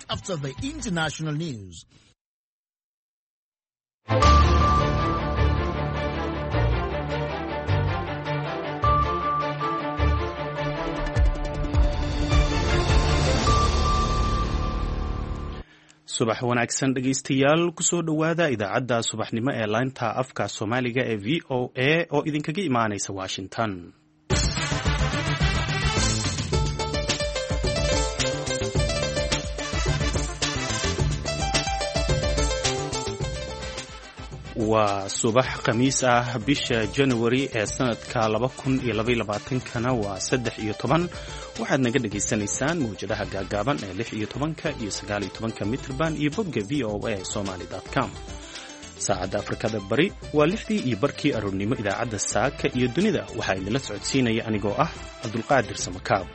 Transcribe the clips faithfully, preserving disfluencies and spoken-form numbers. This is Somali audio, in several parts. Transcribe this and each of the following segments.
after the international news. subax wanaagsan dhegaystayaal kusoo dhowaada idaacadda subaxnimo ee laanta afka soomaaliga ee v o a oo idinkaga imaanaysa washington. waa subax khamiis ah bisha January ee sanadka laba kun iyo laba iyo labaatan-kana waa saddex iyo toban. waxaad naga dhageysanaysaan mawjadaha gaagaaban ee lix iyo tobanka iyo sagaal iyo tobanka mitrban iyo bogga v o a somali dot com. saacadda Afrikada Bari waa lixdii iyo barkii aroornimo. idaacadda saaka iyo dunida waxaa idinla socodsiinaya anigoo ah Cabdulqaadir Samakaab.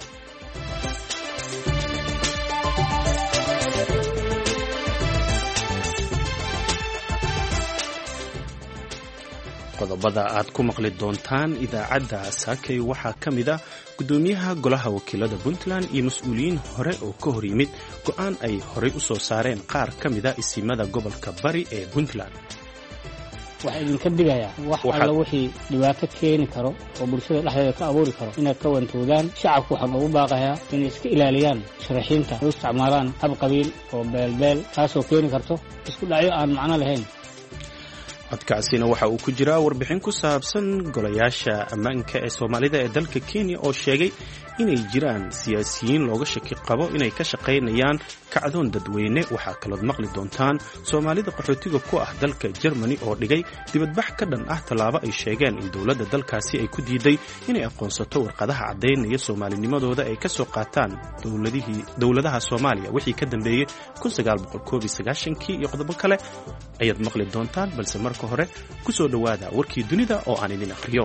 qodobada aad ku maqli doontaan idaacadda saakay waxaa ka mid ah gudoomiyaha golaha wakiilada Puntland iyo mas'uuliyiin hore oo ka hor yimid go'aan ay horey u soo saareen qaar ka mid ah isimada gobolka Bari ee Puntland. waxaa idinka digayaa wax alla wixii dhibaato keeni karo oo bulshada dhexdeeda ka abuuri karo inaad ka wantoodaan. shacabku waxaa loogu baaqayaa inay iska ilaaliyaan sharaxiinta ay u isticmaalaan hab qabiil oo beelbeel taasoo keeni karto isku dhacyo aan macno lahayn. codkaasina waxa uu ku jiraa warbixin ku saabsan golayaasha ammaanka ee Soomaalida ee dalka Kenya oo sheegay inay jiraan siyaasiyiin looga shaki qabo inay ka shaqaynayaan kacdoon dadweyne. waxaa kalood maqli doontaan Soomaalida qaxootiga ku ah dalka Germany oo dhigay dibadbax ka dhan ah tallaabo ay sheegeen in dowladda dalkaasi ay ku diiday inay aqoonsato warqadaha caddaynaya Soomaalinimadooda ay ka soo qaataan dowladihii dowladaha Soomaaliya wixii ka dambeeyay kun sagaal boqol koob iyo sagaashan-kii iyo qodobo kale ayaad maqli doontaan. balse marka hore ku soo dhowaada warkii dunida oo aan idin akhriyo.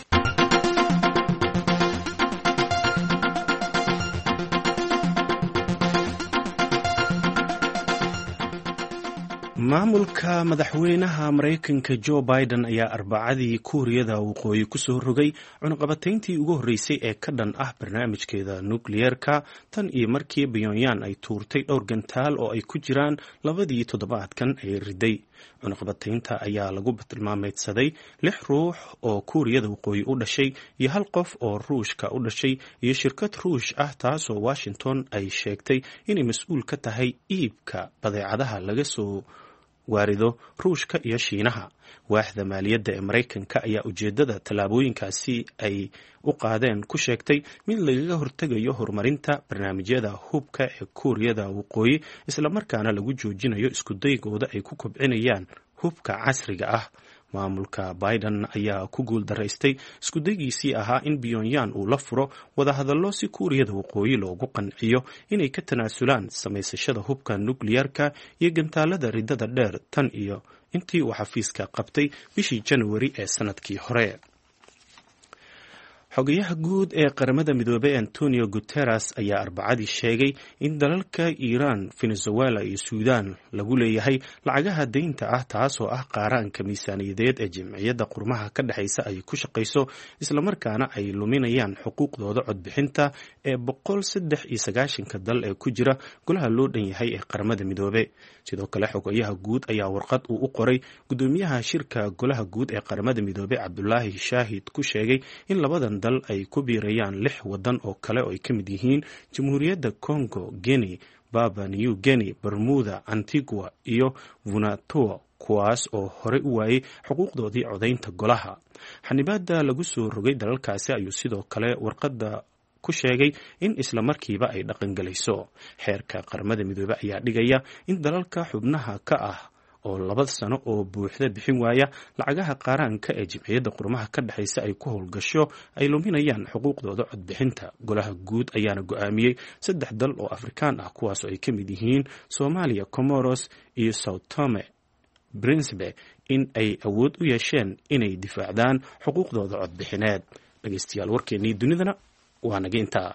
maamulka madaxweynaha Mareykanka Joe Biden ayaa arbacadii Kuuriyada waqooyi ku soo rogay cunaqabatayntii ugu horreysay ee ka dhan ah barnaamijkeeda nukliyeerka tan iyo markii Pyongyang ay tuurtay dhowr gantaal oo ay ku jiraan labadii toddobaadkan ay riday. cunaqabataynta ayaa lagu tilmaameedsaday lix ruux oo Kuuriyada waqooyi u dhashay iyo hal qof oo Ruushka u dhashay iyo shirkad Ruush ah taasoo Washington ay sheegtay inay mas'uul ka tahay iibka badeecadaha laga soo waarido Ruushka iyo Shiinaha. waaxda maaliyadda ee Mareykanka ayaa ujeedada tallaabooyinkaasi ay u qaadeen ku sheegtay mid lagaga hortegayo horumarinta barnaamijyada hubka ee Kuuriyada waqooyi isla markaana lagu joojinayo isku daygooda ay ku kobcinayaan hubka casriga ah. maamulka Biden ayaa ku guul daraystay isku daygiisii ahaa in Pyongyang uu la furo wadahadallo si Kuuriyada waqooyi loogu qanciyo inay ka tanaasulaan samaysashada hubka nukliyeerka iyo gantaalada ridada dheer tan iyo intii uu xafiiska qabtay bishii January ee sanadkii hore. xogayaha guud ee qaramada midoobay Antonio Guterres ayaa arbacadii sheegay in dalalka Iran, Venezuela iyo Suudaan lagu leeyahay lacagaha deynta ah taasoo ah qaaraanka miisaaniyadeed ee Jamciyadda Qurumaha ka dhaxaysa ay ku shaqayso isla markaana ay luminayaan xuquuqdooda codbixinta ee boqol saddex iyo sagaashan-ka dal ee ku jira golaha loo dhan yahay ee qaramada midoobay. sidoo kale xogayaha guud ayaa warqad uu u qoray gudoomiyaha shirka golaha guud ee qaramada midoobay Cabdullaahi Shaahid ku sheegay in labadan dal ay ku biirayaan lix wadan oo kale oo ay ka mid yihiin Jamhuuriyadda Congo, Guinea, Papua New Guinea, Bermuda, Antigua iyo Vanuatu kuwaas oo horey u waayay xuquuqdoodii codaynta golaha. xanibaadda lagu soo rogay dalalkaasi ayuu sidoo kale warqadda ku sheegay in isla markiiba ay dhaqangelayso. xeerka qaramada midoobay ayaa dhigaya in dalalka xubnaha ka ah oo laba sano oo buuxda bixin waaya lacagaha qaaraanka ee Jamciyadda Qurumaha ka dhaxaysa ay ku howlgasho ay luminayaan xuquuqdooda codbixinta. golaha guud ayaana go'aamiyey saddex dal oo Afrikaan ah kuwaas oo ay ka mid yihiin Soomaaliya, Comoros iyo Sao Tome Principe in ay awood u yeesheen inay difaacdaan xuquuqdooda codbixineed. dhageystayaal warkeennii dunidana waa naga intaa.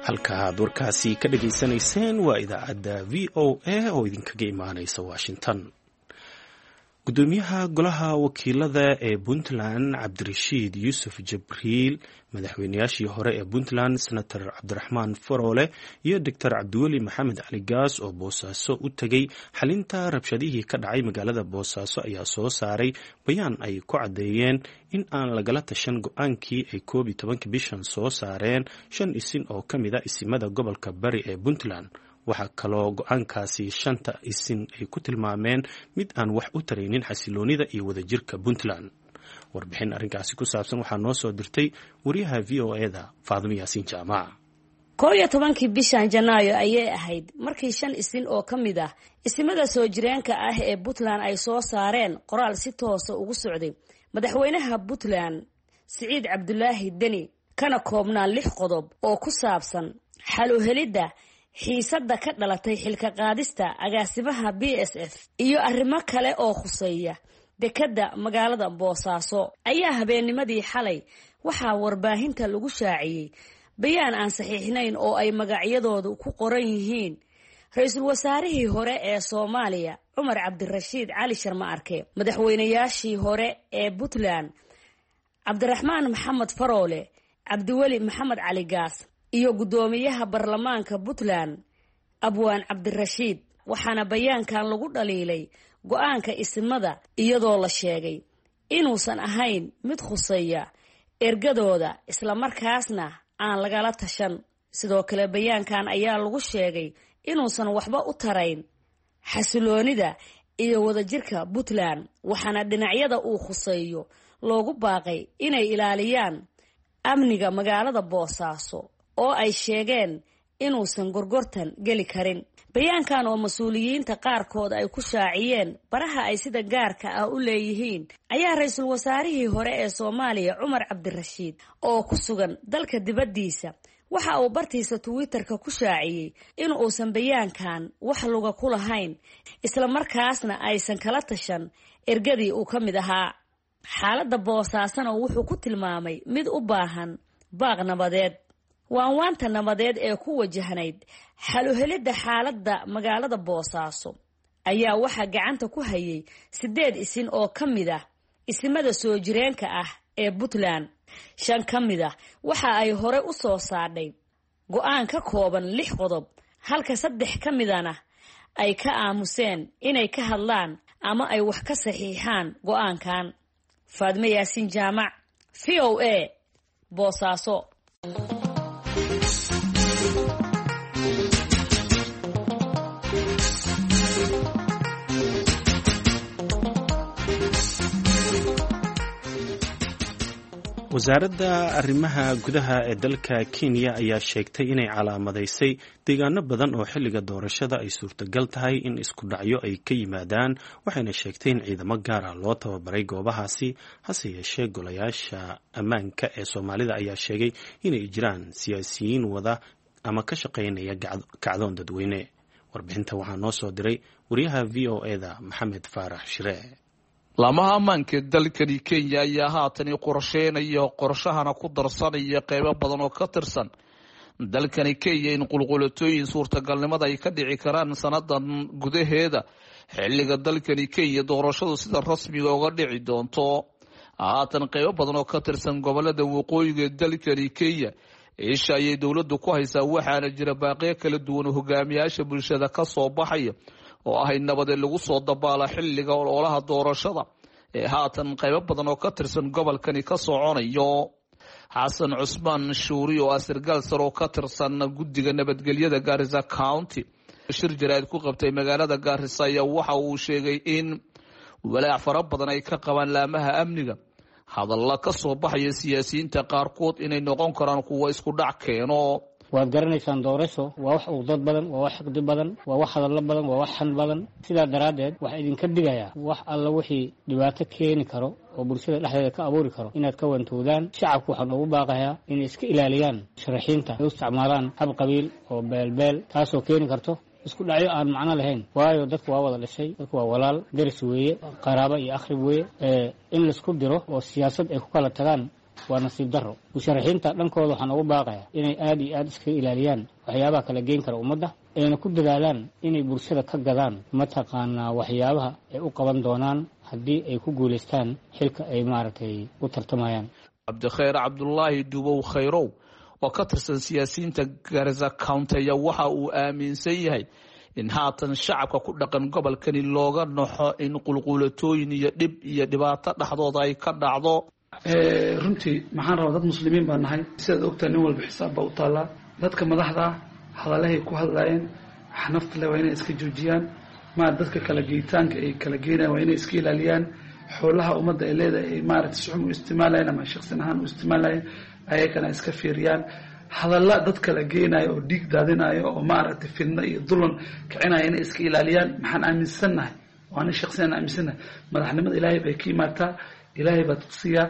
halka aad warkaasi ka dhageysanayseen waa idaacadda v o a oo idinkaga imaanaysa washington. gudoomiyaha golaha wakiilada ee puntland cabdirashiid yuusuf jibriil, madaxweynayaashii hore ee puntland senator cabdiraxmaan faroole iyo doctor cabdiweli maxamed cali gaas oo boosaaso u tegay xalinta rabshadihii ka dhacay magaalada boosaaso ayaa soo saaray bayaan ay ku caddeeyeen in aan lagala tashan go-aankii ay koob iyo tobanka bishan soo saareen shan isin oo ka mid a isimada gobolka bari ee puntland. waxaa kaloo go-aankaasi shanta isin ay ku tilmaameen mid aan wax u taraynin xasiloonida iyo wadajirka puntland. warbixin arrinkaasi ku saabsan waxaa noo soo dirtay wariyaha v o eda faadimo yaasiin jaamac. koob iyo tobankii bishan janaayo ayay ahayd markii shan isin oo ka mid ah isimada soo jireenka ah ee puntland ay soo saareen qoraal si toosa ugu socday madaxweynaha puntland siciid cabdulaahi deni, kana koobnaa lix qodob oo ku saabsan xal u helidda xiisadda ka dhalatay xilka qaadista agaasimaha b s f iyo arrimo kale oo khuseeya dekedda magaalada boosaaso. ayaa habeennimadii xalay waxaa warbaahinta lagu shaaciyey bayaan aan saxiixnayn oo ay magacyadoodu ku qoran yihiin ra-iisul wasaarihii hore ee soomaaliya cumar cabdirashiid cali sharma arke, madaxweynayaashii hore ee puntland cabdiraxmaan maxamed faroole, cabdiweli maxamed cali gaas iyo guddoomiyaha baarlamaanka puntland abwaan cabdirashiid. waxaana bayaankan lagu dhaliilay go-aanka isimada iyadoo la sheegay inuusan ahayn mid khuseeya ergadooda islamarkaasna aan lagala tashan. sidoo kale bayaankan ayaa lagu sheegay inuusan waxba u tarayn xasiloonida iyo wadajirka puntland, waxaana dhinacyada uu khuseeyo loogu baaqay inay ilaaliyaan amniga magaalada boosaaso oo ay sheegeen inuusan gorgortan geli karin. bayaankan oo mas-uuliyiinta qaarkood ay ku shaaciyeen baraha ay sida gaarka ah u leeyihiin ayaa ra-iisul wasaarihii hore ee soomaaliya cumar cabdirashiid oo ku sugan dalka dibaddiisa waxa uu bartiisa twitterka ku shaaciyey in uusan bayaankan wax luga ku lahayn islamarkaasna aysan kala tashan ergadii uu ka mid ahaa. xaaladda boosaasana wuxuu ku tilmaamay mid u baahan baaq nabadeed. waanwaanta nabadeed ee ku wajahnayd xal u helidda xaaladda magaalada boosaaso ayaa waxaa gacanta ku hayay sideed isin oo ka mid ah isimada soo jireenka ah ee puntland. shan ka mid ah waxa ay hore u soo saadhay go-aan ka kooban lix qodob, halka saddex ka midana ay ka aamuseen inay ka hadlaan ama ay wax ka saxiixaan go-aankan. faadimo yaasiin jaamac, v o a, boosaaso. wasaaradda arrimaha gudaha ee dalka Kenya ayaa sheegtay inay calaamadaysay deegaano badan oo xilliga doorashada ay suurtagal tahay in isku dhacyo ay ka yimaadaan, waxayna sheegtay in ciidamo gaar ah loo tababaray goobahaasi. hase yeeshee golayaasha ammaanka ee Soomaalida ayaa sheegay inay jiraan siyaasiyiin wada ama ka shaqaynaya kacdoon dadweyne. warbixinta waxaa noo soo diray wariyaha v o eda Maxamed Faarax Shire. laamaha ammaanka dalkani Kenya ayaa haatan qorsheynaya qorshahana ku darsanaya qaybo badan oo ka tirsan dalkani Kenya in qulqulatooyin suurtagalnimada ay ka dhici karaan sanadan gudaheeda xilliga dalkani Kenya doorashadu sida rasmiga uga dhici doonto. haatan qaybo badan oo ka tirsan gobolada waqooyiga dalkani Kenya isha ay dawladdu ku haysaa, waxaana jira baaqiyo kala duwan oo hogaamiyaasha bulshada ka soo baxaya oo ah in nabad lagu soo dabaala xilliga ololaha doorashada ee haatan qaybo badan oo ka tirsan gobolkani ka soconayo. xasan cusmaan shuuri oo asirgal sar oo ka tirsan guddiga nabadgelyada Garissa County shir jaraa'id ku qabtay magaalada Garissa ayaa waxa uu sheegay in walaac fara badan ay ka qabaan laamaha amniga hadalla ka soo baxaya siyaasiyiinta qaarkood inay noqon karaan kuwa isku dhac keeno. waad garanaysaan doorasho waa wax uu dad badan, waa wax xigdi badan, waa wax hadallo badan, waa wax xan badan. sidaa daraaddeed waxaa idinka digayaa wax alla wixii dhibaato keeni karo oo bulshada dhexdeeda ka abuuri karo inaad ka wantoodaan. shacabku waxaan ugu baaqayaa inay iska ilaaliyaan sharaxiinta ay u isticmaalaan hab qabiil oo beelbeel, taasoo keeni karto isku dhacyo aan macno lahayn. waayo dadku waa wada dhashay, dadku waa walaal, deris weeye, qaraabo iyo akhrib weeye. in laisku diro oo siyaasad ay ku kala tagaan waa nasiib daro. musharaxiinta dhankooda waxaan ugu baaqayaa inay aad iyo aad iska ilaaliyaan waxyaabaha kala geyn kara ummadda, ayna ku dadaalaan inay bulshada ka gadaan mataqaanaa waxyaabaha ay u qaban doonaan haddii ay ku guulaystaan xilka ay maaragtay u tartamayaan. cabdikhayr cabdulaahi dubow khayrow oo ka tirsan siyaasiyiinta Garissa County ayaa waxa uu aaminsan yahay in haatan shacabka ku dhaqan gobolkani looga naxo in qulqulatooyin iyo dhib iyo dhibaato dhaxdooda ay ka dhacdo. runtii maxaan rabaa dad muslimiin baan nahay, sidaad ogtaa nin walba xisaab baa u taallaa. dadka madaxda hadalahay ku hadlaayeen xanafta le waa inay iska joojiyaan, ma dadka kala geeytaanka ay kala geynayaan waa inay iska ilaaliyaan. xoolaha ummadda ay leedahay ay maaragtay si xun u isticmaalayaan ama shaqsin ahaan u isticmaalayaan ayagana iska fiiriyaan. hadalla dad kala geenayo oo dhiig daadinayo oo maaragtay fidna iyo dulan kicinaya inay iska ilaaliyaan. maxaan aaminsannahay, waa nin shaqsiyan aaminsannahay madaxnimada ilaahay bay ka imaataa, ilaahay baa tusiyaa.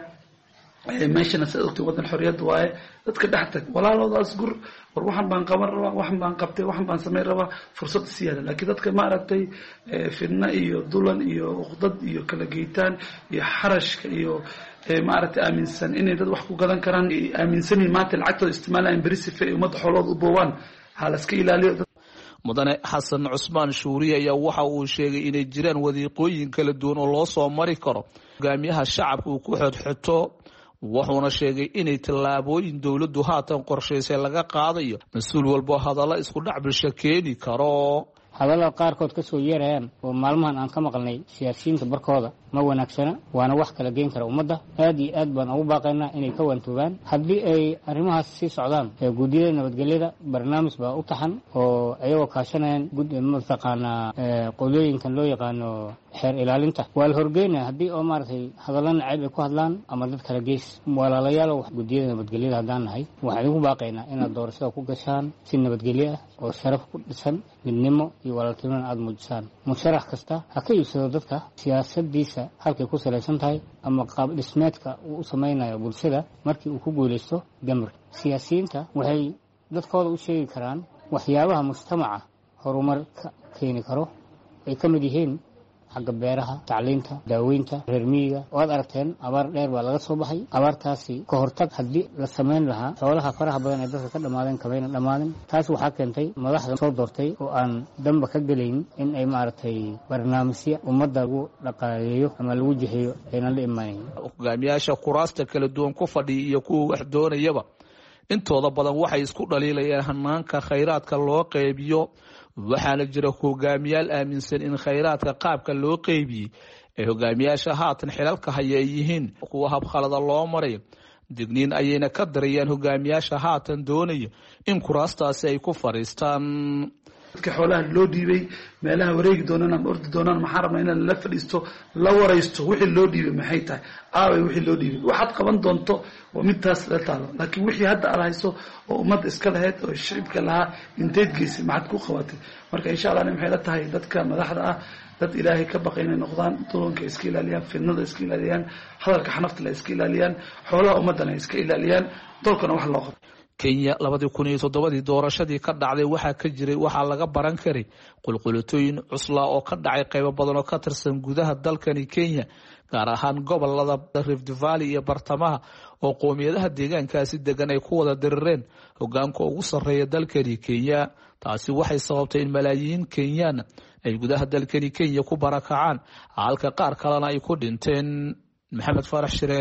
meeshana sidaad ogtay waddan xorriyad waaye, dadka dhex tag walaaloodaas gur war waxan baan qaban rabaa, waxan baan qabtay, waxan baan samayn rabaa, fursad siyaada. laakiin dadka maaragtay fidna iyo dulan iyo uqdad iyo kala geeytaan iyo xarashka iyo maaragtay aaminsan inay dad wax ku gadan karaan, aaminsanin maanta lacagtooda isticmaalayaan beri sife ay ummadda xoolooda u boowaan, ha la iska ilaaliyo. mudane xasan cusmaan shuuriye ayaa waxa uu sheegay inay jiraan wadiiqooyin kala duwan oo loo soo mari karo hogaamiyaha shacabka uu ku xodxoto, wuxuuna sheegay inay tallaabooyin dowladdu haatan qorshaysay laga qaadayo mas-uul walbo hadallo isku dhac bulsho keeni karo. hadallada qaarkood ka soo yeerayaan oo maalmahan aan ka maqalnay siyaasiyiinta barkooda ma wanaagsana, waana wax kala geyn kara ummadda. aad iyo aad baan ugu baaqaynaa inay ka waantoogaan. haddii ay arrimahaas sii socdaan, guddiyada nabadgelyada barnaamij baa u taxan oo ayagoo kaashanayaan mataqaanaa qolooyinkan loo yaqaano xeer ilaalinta waa la horgeynaya haddii oo maaragtay hadallo nacayb ay ku hadlaan ama dad kala geys. walaalayaalow guddiyada nabadgelyada haddaan nahay waxaan idinku baaqaynaa inaad doorashada ku gashaan si nabadgelyo ah oo sharaf ku dhisan, midnimo iyo walaaltinimona aada muujisaan. musharax kasta ha ka iibsado dadka siyaasadiisa halkay ku salaysan tahay ama qaab dhismeedka uu u samaynayo bulshada markii uu ku guulaysto gambar. siyaasiyiinta waxay dadkooda u sheegi karaan waxyaabaha mujtamaca horumar ka keeni karo ay ka mid yihiin xagga beeraha, tacliinta, daaweynta, reer miyiga. waad aragteen abaar dheer baa laga soo baxay. abaartaasi ka hortag haddii la samayn lahaa xoolaha faraha badan ee dadka ka dhammaadeen kamayna dhammaanin. taas waxaa keentay madaxda soo doortay oo aan damba ka gelayn in ay maaragtay barnaamijyo ummadda lagu dhaqaaleeyo ama lagu jiheeyo aynan la imaanayn. hogaamiyaasha kuraasta kala duwan ku fadhiya iyo kuwa wax doonayaba intooda badan waxay isku dhaliilayaan hanaanka khayraadka loo qeybiyo, waxaana jira hogaamiyaal aaminsan in khayraadka qaabka loo qeybiyey ee hogaamiyaasha haatan xilalka haya ay yihiin kuwa habkhalada loo marayo. digniin ayayna ka darayaan hogaamiyaasha haatan doonaya in kuraastaasi ay ku fadhiistaan. dadka xoolaha loo dhiibay meelaha wareegi doonaan ama ordi doonaan, maxaa rabnaa inaan la fadhiisto la waraysto wixii loo dhiibay maxay tahay, aaway wixii loo dhiibay, waxaad qaban doonto oo midtaas la taalo. laakiin wixii hadda aad hayso oo ummadda iska lahayd oo shicibka lahaa inteed geysay maxaad ku qabatay. marka insha allah maxay la tahay dadka madaxda ah dad ilaahay ka baqay inay noqdaan, dulanka iska ilaaliyaan, fidnada iska ilaaliyaan, hadalka xanafta la iska ilaaliyaan, xoolaha ummaddana iska ilaaliyaan, dalkana wax loo qabto. kenya labadii kun iyo toddobadii doorashadii ka dhacday waxaa ka jiray waxaa laga baran karay qulqulatooyin cuslaa oo ka dhacay qaybo badan oo ka tirsan gudaha dalkani kenya, gaar ahaan gobolada Rift Valley iyo bartamaha oo qoomiyadaha deegaankaasi degan ay ku wada dirireen hogaanka ugu sarreeya dalkani kenya. taasi waxay sababtay in malaayiin kenyaan ay gudaha dalkani kenya ku barakacaan, halka qaar kalena ay ku dhinteen. maxamed farax shire,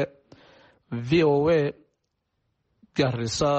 V O A, Garissa.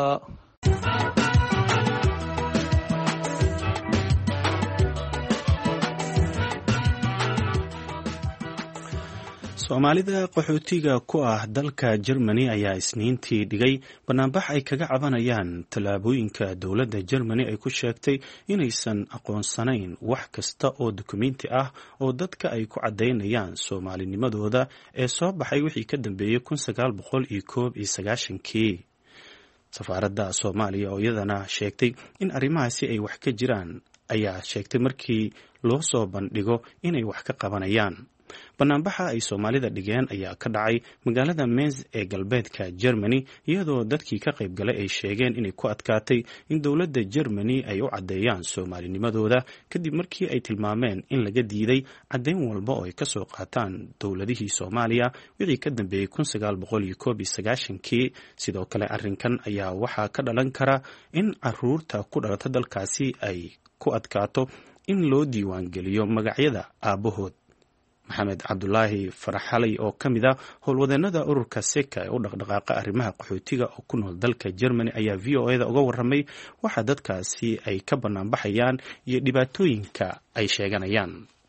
soomaalida qaxootiga ku ah dalka Germany ayaa isniintii dhigay banaanbax ay kaga cabanayaan tallaabooyinka dowladda Germany ay ku sheegtay inaysan aqoonsanayn wax kasta oo dukumeenti ah oo dadka ay ku cadaynayaan soomaalinimadooda ee soo baxay wixii ka dambeeyay kun sagaal boqol iyo koob iyo sagaashankii. safaaradda Soomaaliya oo iyadana sheegtay in arrimahaasi ay wax ka jiraan ayaa sheegtay markii loo soo bandhigo inay wax ka qabanayaan. banaanbaxa ay soomaalida dhigeen ayaa ka dhacay magaalada Mainz ee galbeedka Germany, iyadoo dadkii ka qayb galay ay sheegeen inay ku adkaatay in dowladda Germany ay u caddeeyaan Soomaalinimadooda kadib markii ay tilmaameen in laga diiday caddeyn walba oo ay ka soo qaataan dowladihii Soomaaliya wixii ka dambeeyay kun sagaal boqol koob iyo sagaashan-kii. sidoo kale arrinkan ayaa waxaa ka dhalan kara in caruurta ku dhalata dalkaasi ay ku adkaato in loo diiwaan geliyo magacyada aabahood. maxamed cabdulaahi faraxalay oo ka mid ah howlwadeenada ururka seka ee u dhaqdhaqaaqa arrimaha qaxootiga oo ku nool dalka Germany ayaa V O A da uga warramay waxa dadkaasi ay ka banaanbaxayaan iyo dhibaatooyinka ay sheeganayaan.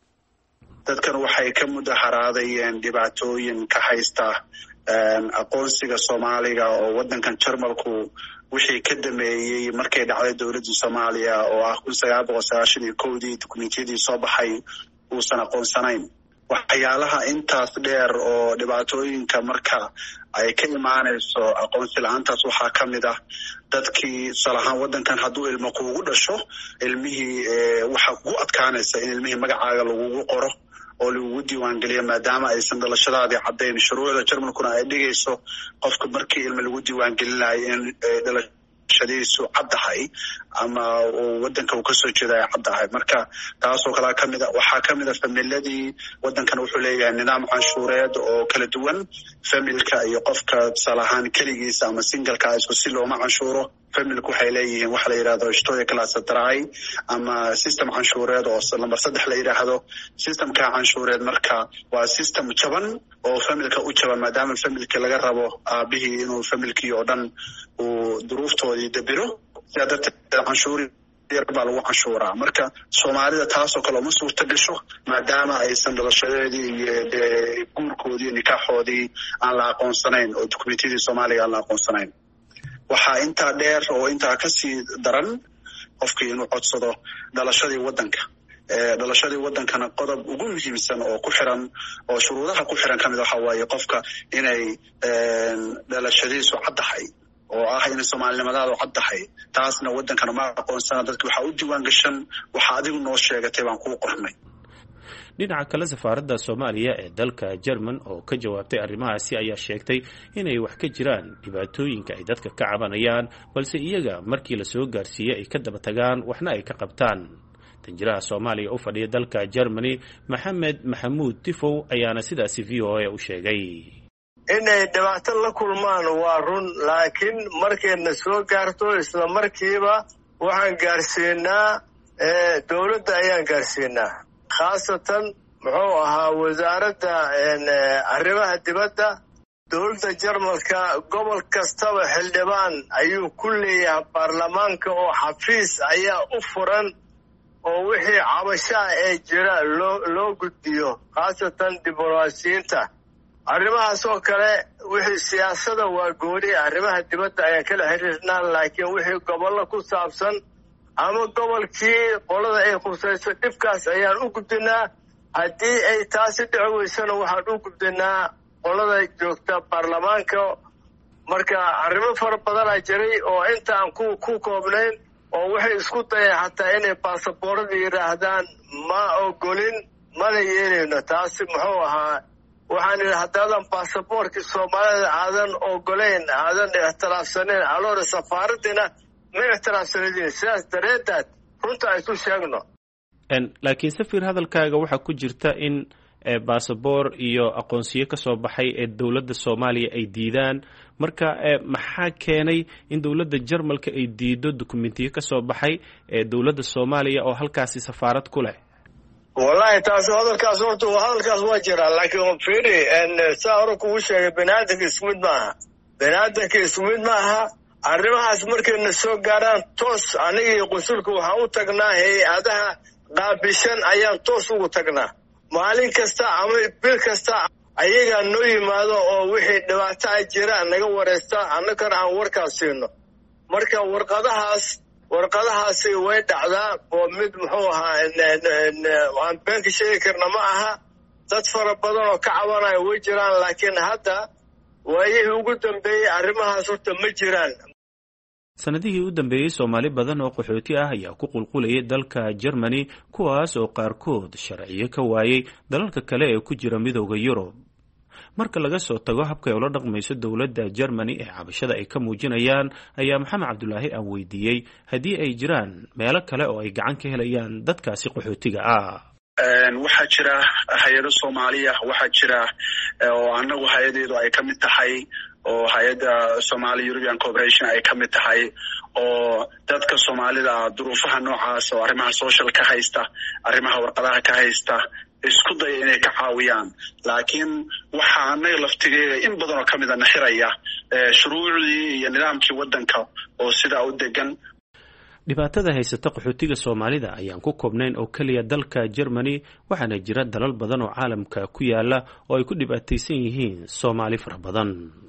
dadkan waxay ka mudaharaadayeen dhibaatooyin ka haysta aqoonsiga Soomaaliga oo wadankan Jarmalku wixii ka dameeyay markay dhacday dowladda Soomaaliya oo ah kun sagaal boqol sagaashan iyo kow dii dukumeentiyadii soo baxay uusan aqoonsanayn. waxyaalaha intaas dheer oo dhibaatooyinka marka ay ka imaanayso aqoonsi la'aantaas waxaa ka mid ah dadkii salahaan wadankan hadduu ilmo kuugu dhasho ilmihii waxaa kugu adkaanaysa in ilmihii magacaaga lagugu qoro oo lagugu diiwaan geliyo maadaama aysan dhalashadaadii caddayn. shuruucda Jarmalkuna ay dhigayso qofka markii ilmo lagu diiwaan gelinayo in dhalashadiisu caddahay ama wadanka uu kasoo jeeda ay caddahay. marka taasoo kale kamid a waxaa kamid a familadii wadankan wuxuu leeyahay nidaam canshuureed oo kala duwan. familka iyo qofka salahaan keligiisa ama singalka isku si looma canshuuro. familku waxay leeyihiin waxa la yidhahdo shtoya class try ama system canshuureed oo lambar saddex la yidhaahdo. systemka canshuureed marka waa system jaban oo familka u jaban maadaama familka laga rabo aabihii inuu familkii oo dhan uu duruuftoodii dabiro. sidaa darteed canshuuri baa lagu canshuuraa. marka Soomaalida taasoo kale uma suurta gasho maadaama aysan dhalashadeedii iyo guurkoodii nikaaxoodii aan la aqoonsanayn oo dukumeentiyadii Soomaaliga aan la aqoonsanayn. waxaa intaa dheer oo intaa kasii daran qofkii inuu codsado dhalashadii wadanka. dhalashadii wadankana qodob ugu muhiimsan oo ku xiran oo shuruudaha ku xiran kamid waxa waaye qofka inay dhalashadiisu caddahay oo ah in Soomaalinimadaadu caddahay. taasna wadankana ma aqoonsana. dadki waxaa u diiwaan gashan waxa adigu noo sheegatay baan kuu qornay. dhinaca kale safaaradda Soomaaliya ee dalka German oo ka jawaabtay arrimahaasi ayaa sheegtay inay wax ka jiraan dhibaatooyinka ay dadka ka cabanayaan balse iyaga markii la soo gaarsiiyay ay ka daba tagaan waxna ay ka qabtaan. tanjiraha Soomaaliya u fadhiya dalka Germany Maxamed Maxamuud Tifow ayaana sidaasi V O A u sheegay. inay dhibaato la kulmaan waa run, laakiin markayna soo gaarto isla markiiba waxaan gaarsiinaa dowladda ayaan gaarsiinaa. khaasatan muxuu ahaa wasaaradda arrimaha dibadda dowladda Jarmalka. gobol kastaba xildhibaan ayuu ku leeyahay baarlamaanka oo xafiis ayaa u furan oo wixii cabashaa ee jira loo loo gudbiyo, khaasatan diblomaasiyiinta. arrimahaas oo kale wixii siyaasada waa gooni, arrimaha dibadda ayaan kala xiriirnaa. laakiin wixii gobollo ku saabsan ama gobolkii qolada ay khusayso dhibkaas ayaan u gudbinaa. haddii ay taasi dhici weysana waxaan u gudbinaa qolada joogta baarlamaanka. marka arrimo fara badanaa jiray oo intaan ku ku koobnayn oo waxay isku dayeen xataa inay baasaboorada yidhaahdaan ma ogolin mana yeelayno. taasi muxuu ahaa waxaan idhi haddaadan baasaboorkii Soomaalida aadan ogolayn aadan ixtiraafsanayn aloora safaaraddina ma ixtiraafsanidin. sidaas dareedaad runta aysu sheegno. laakiin safir hadalkaaga waxaa ku jirta in baasaboor iyo aqoonsiyo ka soo baxay ee dowladda Soomaaliya ay diidaan. marka maxaa keenay in dowladda Jarmalka ay diido dukumeentiyo ka soo baxay ee dowladda Soomaaliya oo halkaasi safaarad ku leh? wallahi taas hadalkaas horta hadalkaas waa jira, laakiin fiiri saa hore kugu sheegay baniaadanka isku mid maaha. baniaadanka isku mid maaha. arrimahaas markayna soo gaaraan toos anigii qusulka waxaan u tagnaa hay-adaha qaabishan ayaan toos ugu tagnaa. maalin kasta ama bil kasta ayagaa noo yimaado oo wixii dhibaato a jira naga wareysta, annagana aan warkaas siino. marka warqadahaas warqadahaasi way dhacdaa oo mid muxuu ahaa aan beenka sheegi karna ma aha. dad fara badan oo ka cabanaya way jiraan, laakiin hadda waayihii ugu dambeeyey arrimahaas horta ma jiraan. sanadihii u dambeeyey soomaali badan oo qaxooti ah ayaa ku qulqulayay dalka Germany kuwaas oo qaarkood sharciyo ka waayay dalalka kale ee ku jira midowga Yurub. marka laga soo tago habka ay ula dhaqmayso dowladda Germany ee cabashada ay ka muujinayaan ayaa Maxamed Cabdulaahi aan weydiiyey haddii ay jiraan meelo kale oo ay gacan ka helayaan dadkaasi qaxootiga ah. waxaa jira hay'ado Soomaaliya waxaa jira oo anagu hay'adeedu ay ka mid tahay oo hay'adda Somali European Cooperation ay ka mid tahay oo dadka Soomaalida duruufaha noocaas oo arrimaha social ka haysta arrimaha warqadaha ka haysta isku day inay ka caawiyaan laakiin waxa anaga laftigeeda in badan oo kamid ah naxiraya shuruucdii iyo nidaamkii wadanka oo sida u degan. dhibaatada haysata qaxootiga Soomaalida ayaan ku koobnayn oo kaliya dalka Germany waxaana jira dalal badan oo caalamka ku yaala oo ay ku dhibaataysan yihiin Soomaali fara badan.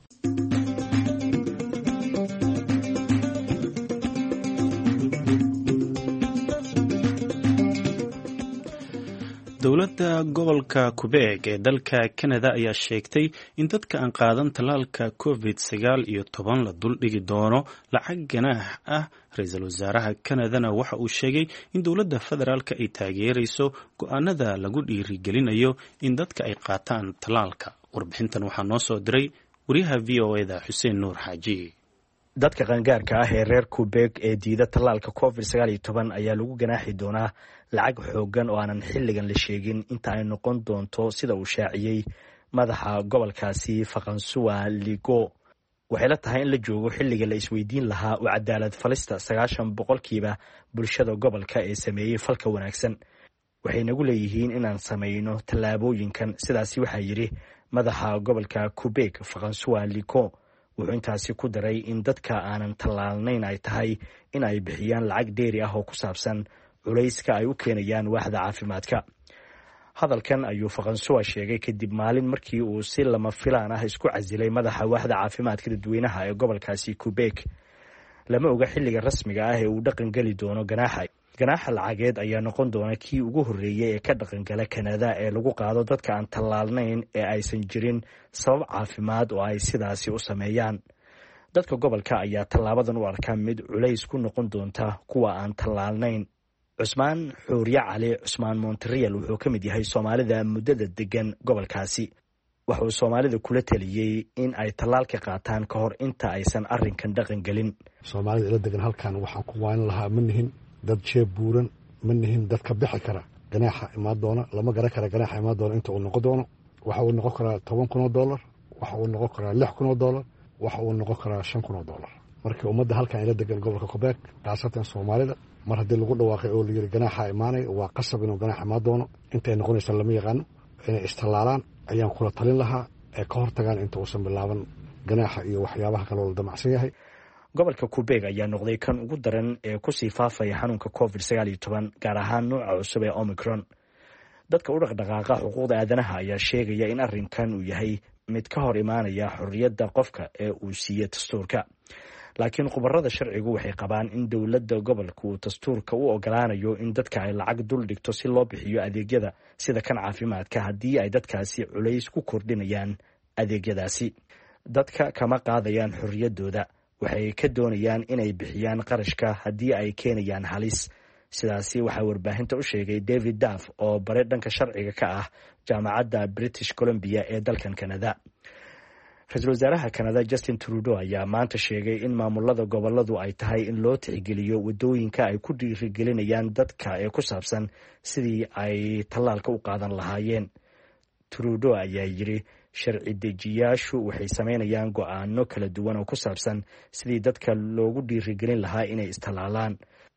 dowladda gobolka Quebec ee dalka Canada ayaa sheegtay in dadka aan qaadan talaalka covid sagaal iyo toban la dul dhigi doono lacag ganaax ah. Ra'iisul Wasaaraha Canada waxa uu sheegay in dowladda federaalka ay taageerayso go'aanada lagu dhiirigelinayo in dadka ay qaataan talaalka. warbixintan waxaa noo soo diray wariyaha V O A da Xuseen Nuur Xaaji. dadka qaangaarka ah ee reer Quebec ee diida talaalka covid sagaal iyo toban ayaa lagu ganaaxi doonaa lacag xoogan oo aanan xilligan la sheegin inta ay noqon doonto sida uu shaaciyey madaxa gobolkaasi François Ligo. waxay la tahay in la joogo xilliga la isweydiin lahaa oo cadaalad falista sagaashan boqolkiiba bulshada gobolka ee sameeyey falka wanaagsan. waxay nagu leeyihiin inaan samayno tallaabooyinkan, sidaasi waxaa yidhi madaxa gobolka Quebec François Ligo. wuxuu intaasi ku daray in dadka aanan tallaalnayn ay tahay in ay bixiyaan lacag dheeri ah oo ku saabsan culayska ay u keenayaan waaxda caafimaadka. hadalkan ayuu François sheegay kadib maalin markii uu si lama filaan ah isku casilay madaxa waaxda caafimaadka dadweynaha ee gobolkaasi Quebec. lama oga xilliga rasmiga ah ee uu dhaqan gali doono ganaaxa. ganaaxa lacageed ayaa noqon doona kii ugu horreeyay ee ka dhaqan gala Canada ee lagu qaado dadka aan tallaalnayn ee aysan jirin sabab caafimaad oo ay sidaasi u sameeyaan. dadka gobolka ayaa tallaabadan u arkaa mid culays ku noqon doonta kuwa aan tallaalnayn. Cusmaan Xuuriye Cali Cusmaan Montreal wuxuu ka mid yahay Soomaalida muddada degan gobolkaasi. wuxuu Soomaalida kula taliyay in ay tallaalka qaataan ka hor inta aysan arrinkan dhaqan galin. Soomaalida ila degan halkan waxaan ku waan lahaa manihin dad jeeb buuran, manihin dad ka bixi kara ganaaxa imaan doona, lama garan kara ganaaxa imaan doona inta uu noqon doono. waxa uu noqon karaa toban kun oo dollar, waxa uu noqon karaa lix kun oo dollar, waxa uu noqon karaa shan kun oo dollar. marka ummadda halkan ila degan gobolka Quebec qaasatan Soomaalida mar haddii lagu dhawaaqay oo la yiri ganaaxa imaanay waa qasab inuu ganaax imaan doono. intay noqonaysa lama yaqaano, inay istalaalaan ayaan kula talin lahaa ee ka hortagaan inta uusan bilaaban ganaaxa iyo waxyaabaha kale oo la damacsan yahay. gobolka Quebec ayaa noqday kan ugu daran ee ku sii faafaya xanuunka covid sagaal iyo toban gaar ahaan nooca cusub ee Omicron. dadka u dhaqdhaqaaqa xuquuqda aadanaha ayaa sheegaya in arrinkan uu yahay mid ka hor imaanaya xorriyadda qofka ee uu siiyey dastuurka. laakiin khubarada sharcigu waxay qabaan in dowladda gobolka uu dastuurka u ogolaanayo in dadka ay lacag dul dhigto si loo bixiyo adeegyada sida kan caafimaadka haddii ay dadkaasi culays ku kordhinayaan adeegyadaasi. dadka kama qaadayaan xorriyaddooda, waxay ka doonayaan inay bixiyaan qarashka haddii ay keenayaan halis. sidaasi waxaa warbaahinta u sheegay David Duff oo bare dhanka sharciga ka ah jaamacadda British Columbia ee dalkan Canada. Ra'iisul Wasaaraha Canada Justin Trudeau ayaa maanta sheegay in maamulada goboladu ay tahay in loo tixgeliyo wadooyinka ay ku dhiirigelinayaan dadka ee ku saabsan sidii ay tallaalka u qaadan lahaayeen. Trudeau ayaa yiri sharci dejiyaashu waxay sameynayaan go'aano kala duwan oo ku saabsan sidii dadka loogu dhiirigelin lahaa inay istallaalaan.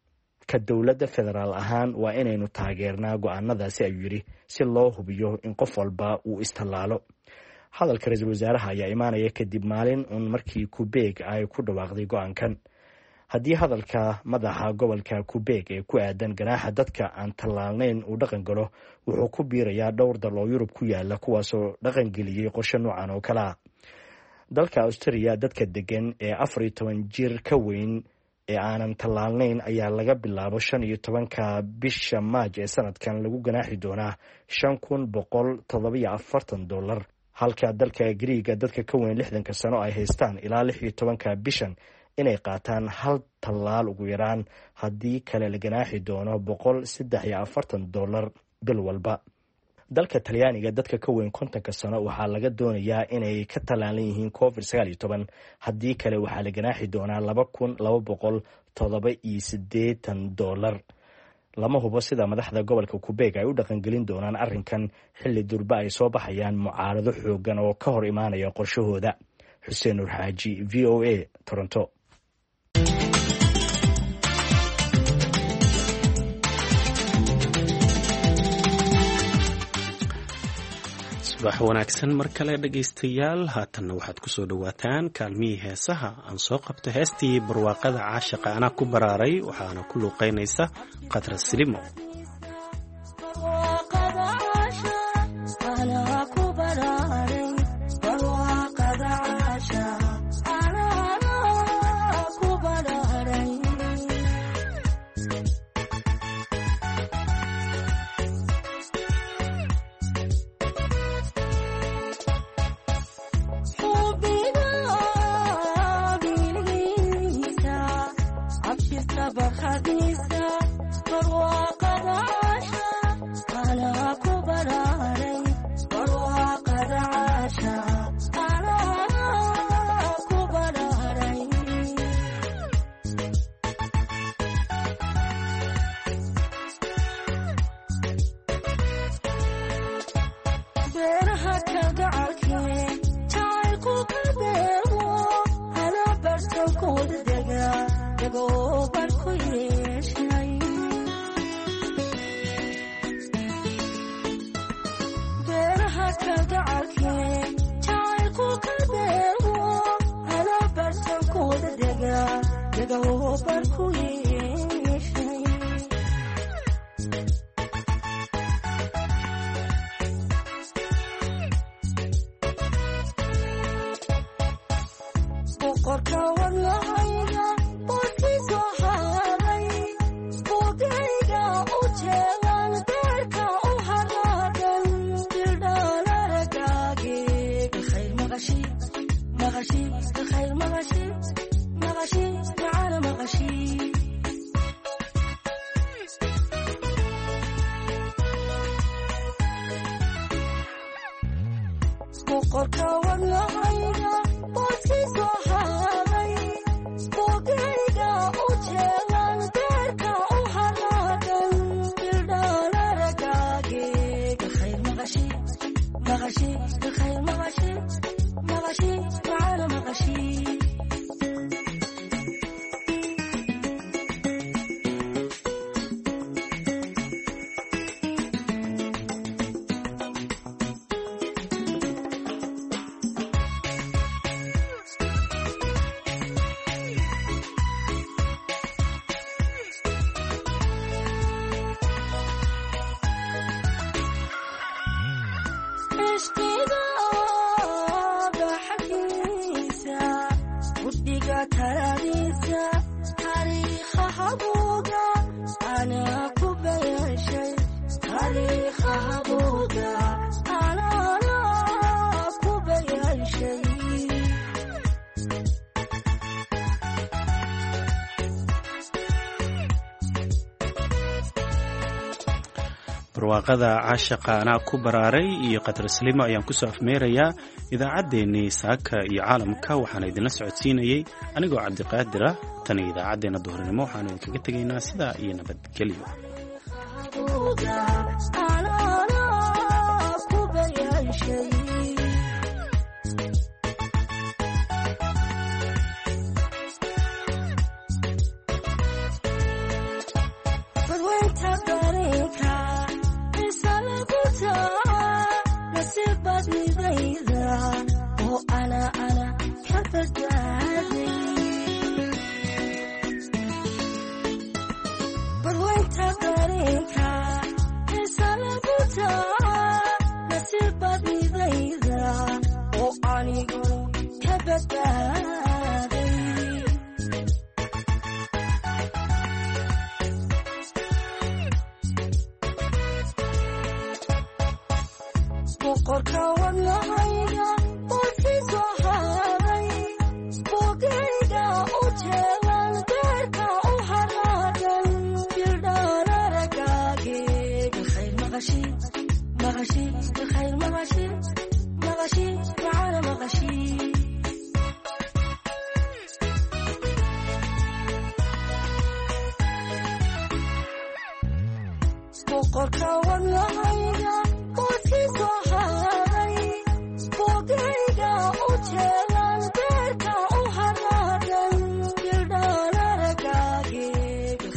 ka dowladda federaal ahaan waa inaynu taageernaa go'aanadaasi ayuu yiri si loo hubiyo in qof walba uu istallaalo. hadalka ra'iisul wasaaraha ayaa imaanaya kadib maalin uun markii Quebec ay ku dhawaaqday go'aankan. haddii hadalka madaxa gobolka Quebec ee ku aadan ganaaxa dadka aan tallaalnayn uu dhaqan galo wuxuu ku biirayaa dhowr dal oo Yurub ku yaala kuwaasoo dhaqan geliyey qorshe noocan oo kale ah. dalka Australia dadka degan ee afar iyo toban jir ka weyn ee aanan tallaalnayn ayaa laga bilaabo shan iyo tobanka bisha Maaj ee sanadkan lagu ganaaxi doonaa shan kun boqol toddoba iyo afartan dollar. halka dalka Greega dadka ka weyn lixdanka sano ay haystaan ilaa lix iyo tobanka bishan inay qaataan hal tallaal ugu yaraan, haddii kale la ganaaxi doono boqol saddex iyo afartan dollar bil walba. dalka talyaaniga dadka ka weyn kontonka sano waxaa laga doonayaa inay ka tallaalan yihiin covid sagaal iyo toban, haddii kale waxaa la ganaaxi doonaa laba kun laba boqol toddoba iyo siddeetan dollar. lama hubo sida madaxda gobolka Quebec ay u dhaqangelin doonaan arrinkan xilli durba ay soo baxayaan mucaarado xoogan oo ka hor imaanaya qorshahooda. Xuseen Nur Xaaji, V O A, Toronto. subax wanaagsan mar kale dhegaystayaal, haatanna waxaad ku soo dhowaataan kaalmihii heesaha. aan soo qabto heestii barwaaqada caashaqa anaa ku baraaray, waxaana ku luuqaynaysa Qadra Silimo. barwaaqada caashaqa anaa ku baraaray iyo Qadra Silimo ayaan ku soo afmeerayaa idaacaddeenii saaka iyo caalamka. waxaana idinla socodsiinayay anigoo Cabdiqaadir ah. tan idaacadeena duhurnimo waxaanu idinkaga tegaynaa sidaa iyo nabadgelyo. Boqorka wadnahayga, boodkiisa haray, boogayga u boqorka wadnaha